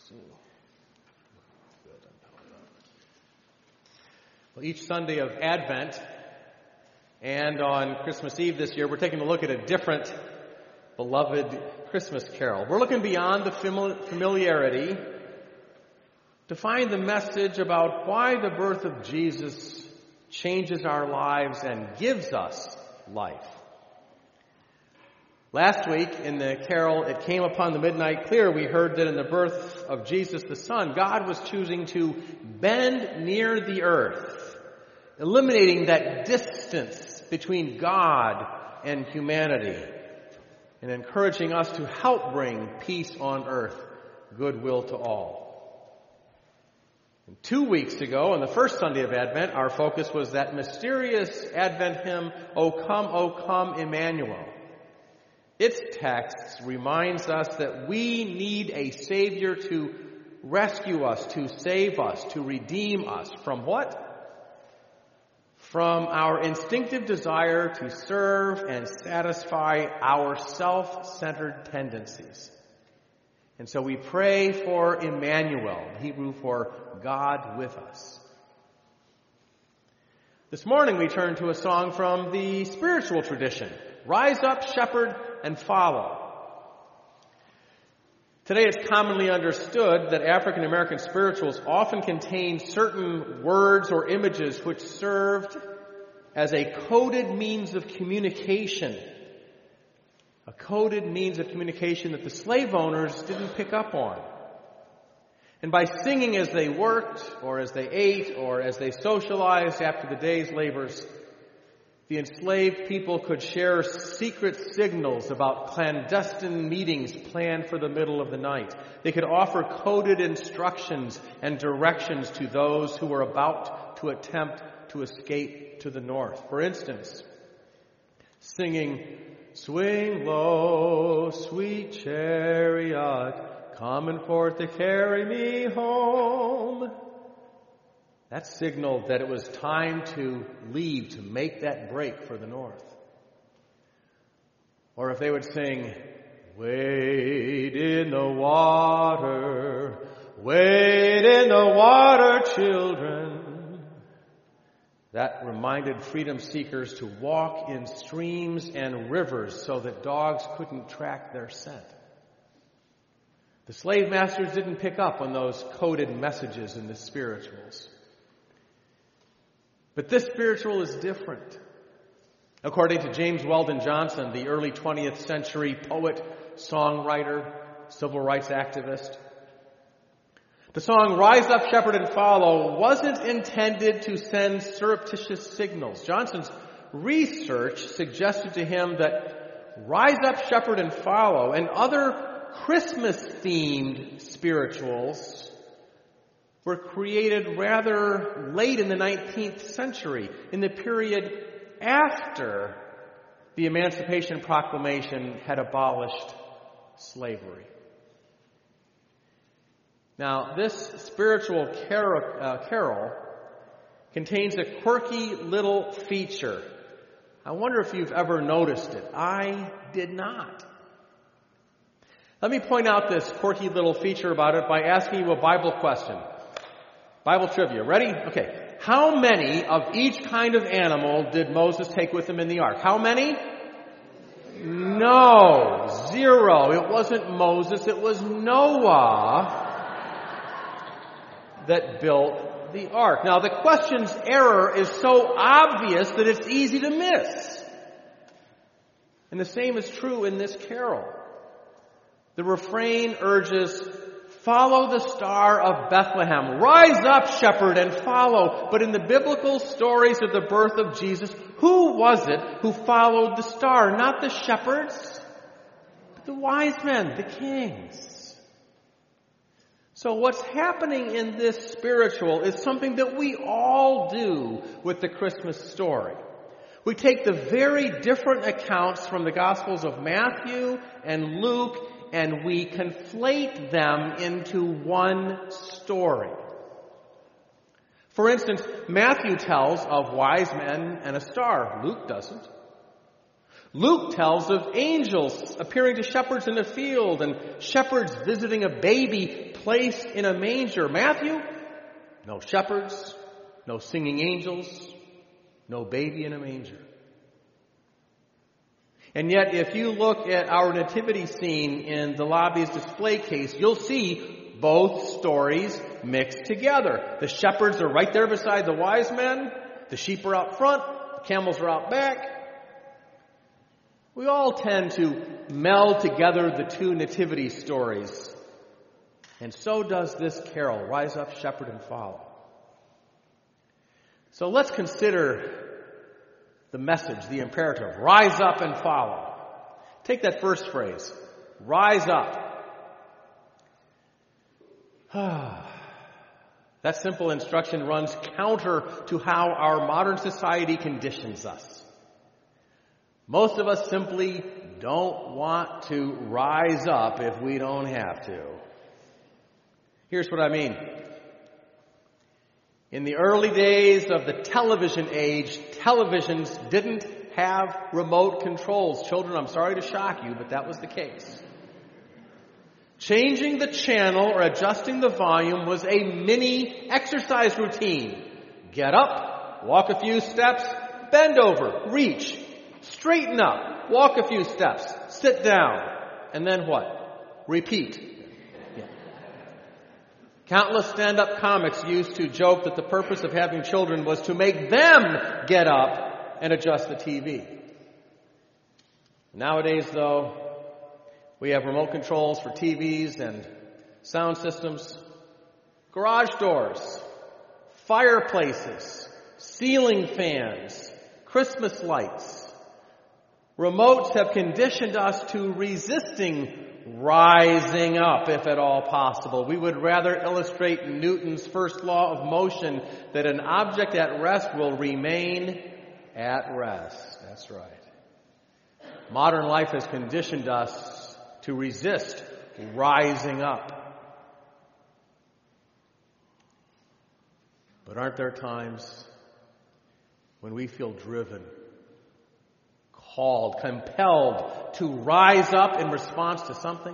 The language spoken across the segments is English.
Well, each Sunday of Advent and on Christmas Eve this year, we're taking a look at a different beloved Christmas carol. We're looking beyond the familiarity to find the message about why the birth of Jesus changes our lives and gives us life. Last week in the carol, It Came Upon the Midnight Clear, we heard that in the birth of Jesus the Son, God was choosing to bend near the earth, eliminating that distance between God and humanity, and encouraging us to help bring peace on earth, goodwill to all. And 2 weeks ago, on the first Sunday of Advent, our focus was that mysterious Advent hymn, O Come, Emmanuel. Its text reminds us that we need a Savior to rescue us, to save us, to redeem us. From what? From our instinctive desire to serve and satisfy our self-centered tendencies. And so we pray for Emmanuel, Hebrew for God with us. This morning we turn to a song from the spiritual tradition, Rise Up, Shepherd, and Follow. Today it's commonly understood that African American spirituals often contain certain words or images which served as a coded means of communication. A coded means of communication that the slave owners didn't pick up on. And by singing as they worked, or as they ate, or as they socialized after the day's labors, the enslaved people could share secret signals about clandestine meetings planned for the middle of the night. They could offer coded instructions and directions to those who were about to attempt to escape to the north. For instance, singing, Swing low, sweet chariot, coming forth to carry me home. That signaled that it was time to leave, to make that break for the north. Or if they would sing, Wade in the water, children. That reminded freedom seekers to walk in streams and rivers so that dogs couldn't track their scent. The slave masters didn't pick up on those coded messages in the spirituals. But this spiritual is different. According to James Weldon Johnson, the early 20th century poet, songwriter, civil rights activist, the song Rise Up, Shepherd, and Follow wasn't intended to send surreptitious signals. Johnson's research suggested to him that Rise Up, Shepherd, and Follow and other Christmas-themed spirituals were created rather late in the 19th century, in the period after the Emancipation Proclamation had abolished slavery. Now, this spiritual carol contains a quirky little feature. I wonder if you've ever noticed it. I did not. Let me point out this quirky little feature about it by asking you a Bible question. Bible trivia. Ready? Okay. How many of each kind of animal did Moses take with him in the ark? How many? No. 0. It wasn't Moses. It was Noah that built the ark. Now, the question's error is so obvious that it's easy to miss. And the same is true in this carol. The refrain urges, follow the star of Bethlehem. Rise up, shepherd, and follow. But in the biblical stories of the birth of Jesus, who was it who followed the star? Not the shepherds, but the wise men, the kings. So what's happening in this spiritual is something that we all do with the Christmas story. We take the very different accounts from the Gospels of Matthew and Luke, and we conflate them into one story. For instance, Matthew tells of wise men and a star. Luke doesn't. Luke tells of angels appearing to shepherds in the field and shepherds visiting a baby placed in a manger. Matthew, no shepherds, no singing angels, no baby in a manger. And yet, if you look at our nativity scene in the lobby's display case, you'll see both stories mixed together. The shepherds are right there beside the wise men. The sheep are out front. The camels are out back. We all tend to meld together the two nativity stories. And so does this carol, Rise Up, Shepherd, and Follow. So let's consider the message, the imperative. Rise up and follow. Take that first phrase. Rise up. That simple instruction runs counter to how our modern society conditions us. Most of us simply don't want to rise up if we don't have to. Here's what I mean. In the early days of the television age, televisions didn't have remote controls. Children, I'm sorry to shock you, but that was the case. Changing the channel or adjusting the volume was a mini exercise routine. Get up, walk a few steps, bend over, reach, straighten up, walk a few steps, sit down, and then what? Repeat. Countless stand-up comics used to joke that the purpose of having children was to make them get up and adjust the TV. Nowadays, though, we have remote controls for TVs and sound systems, garage doors, fireplaces, ceiling fans, Christmas lights. Remotes have conditioned us to resisting rising up, if at all possible. We would rather illustrate Newton's first law of motion, that an object at rest will remain at rest. That's right. Modern life has conditioned us to resist rising up. But aren't there times when we feel driven, called, compelled to rise up in response to something?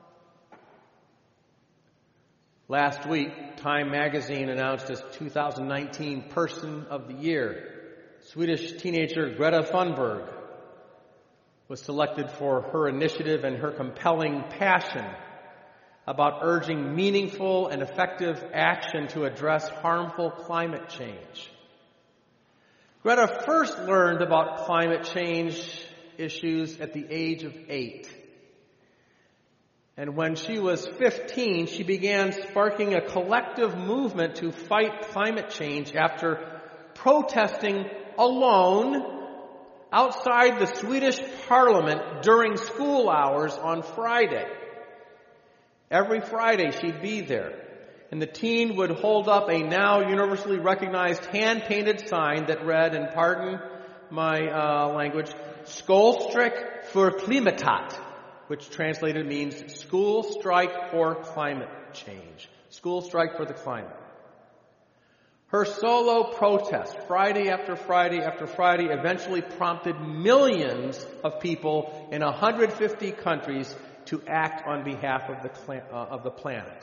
Last week, Time magazine announced its 2019 Person of the Year. Swedish teenager Greta Thunberg was selected for her initiative and her compelling passion about urging meaningful and effective action to address harmful climate change. Greta first learned about climate change issues at the age of 8. And when she was 15, she began sparking a collective movement to fight climate change after protesting alone outside the Swedish parliament during school hours on Friday. Every Friday she'd be there. And the teen would hold up a now universally recognized hand-painted sign that read, and pardon my language, Skolstrejk för klimatet, which translated means school strike for climate change. School strike for the climate. Her solo protest, Friday after Friday after Friday, eventually prompted millions of people in 150 countries to act on behalf of the planet.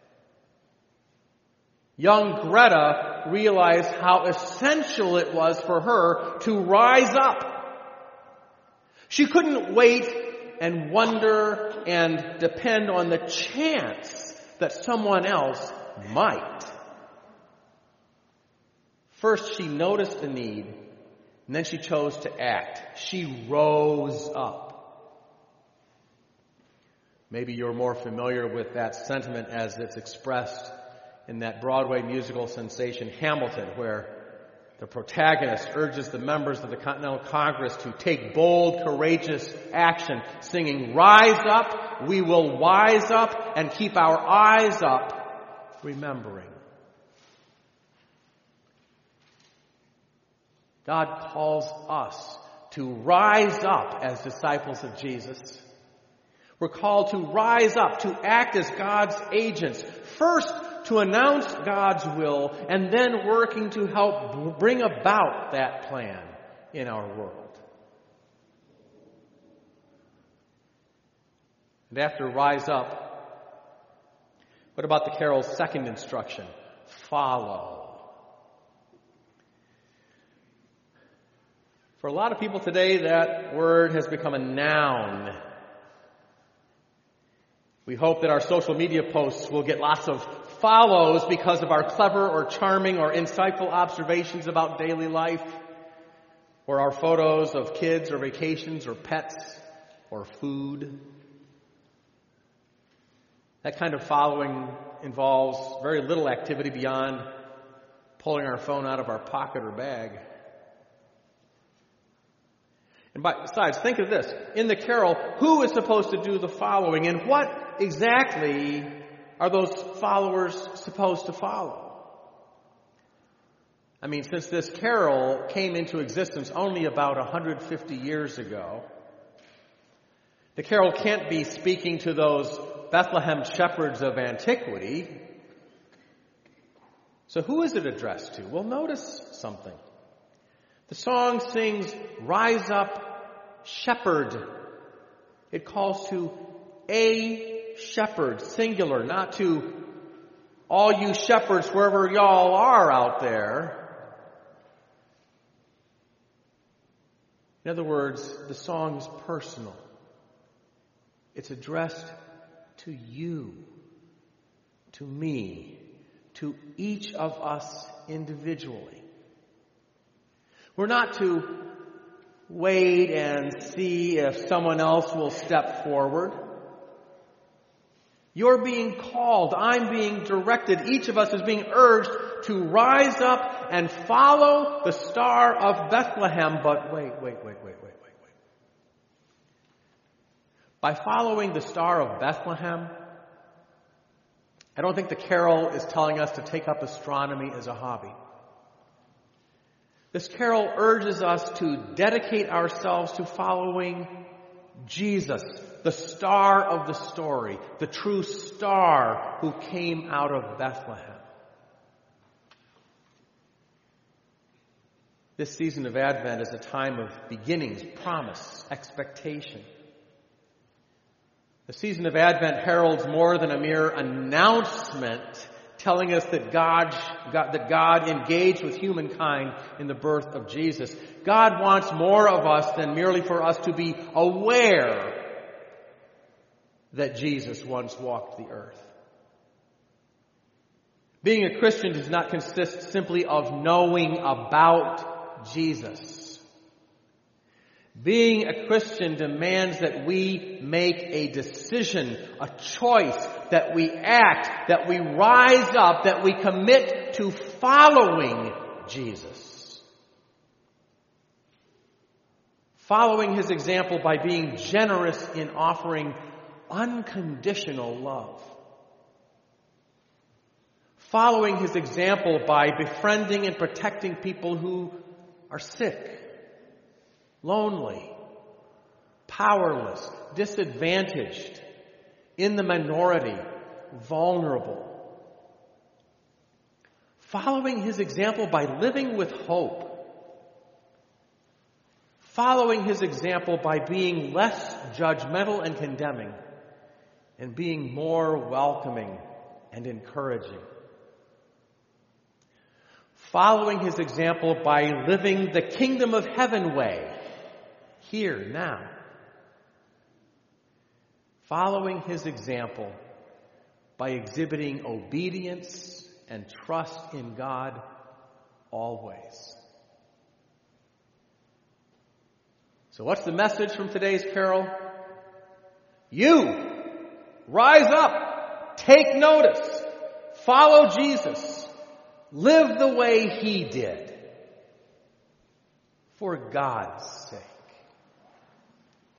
Young Greta realized how essential it was for her to rise up. She couldn't wait and wonder and depend on the chance that someone else might. First, she noticed the need, and then she chose to act. She rose up. Maybe you're more familiar with that sentiment as it's expressed in that Broadway musical sensation Hamilton, where the protagonist urges the members of the Continental Congress to take bold, courageous action, singing, "Rise up, we will wise up and keep our eyes up, remembering." God calls us to rise up as disciples of Jesus. We're called to rise up, to act as God's agents. First, to announce God's will, and then working to help bring about that plan in our world. And after rise up, what about the carol's second instruction? Follow. For a lot of people today, that word has become a noun. We hope that our social media posts will get lots of follows because of our clever or charming or insightful observations about daily life, or our photos of kids or vacations or pets or food. That kind of following involves very little activity beyond pulling our phone out of our pocket or bag. And besides, think of this. In the carol, who is supposed to do the following, and what exactly are those followers supposed to follow? I mean, since this carol came into existence only about 150 years ago, the carol can't be speaking to those Bethlehem shepherds of antiquity. So who is it addressed to? Well, notice something. The song sings, "Rise up, shepherd." It calls to a shepherd, singular, not to all you shepherds wherever y'all are out there. In other words, the song is personal. It's addressed to you, to me, to each of us individually. We're not to wait and see if someone else will step forward. You're being called. I'm being directed. Each of us is being urged to rise up and follow the Star of Bethlehem. But wait. By following the Star of Bethlehem, I don't think the carol is telling us to take up astronomy as a hobby. This carol urges us to dedicate ourselves to following Jesus, the star of the story, the true star who came out of Bethlehem. This season of Advent is a time of beginnings, promise, expectation. The season of Advent heralds more than a mere announcement telling us that God engaged with humankind in the birth of Jesus. God wants more of us than merely for us to be aware that Jesus once walked the earth. Being a Christian does not consist simply of knowing about Jesus. Being a Christian demands that we make a decision, a choice, that we act, that we rise up, that we commit to following Jesus. Following his example by being generous in offering unconditional love. Following his example by befriending and protecting people who are sick, lonely, powerless, disadvantaged, in the minority, vulnerable. Following his example by living with hope. Following his example by being less judgmental and condemning and being more welcoming and encouraging. Following his example by living the kingdom of heaven way. Here, now. Following his example by exhibiting obedience and trust in God always. So what's the message from today's carol? You, rise up, take notice, follow Jesus, live the way he did, for God's sake.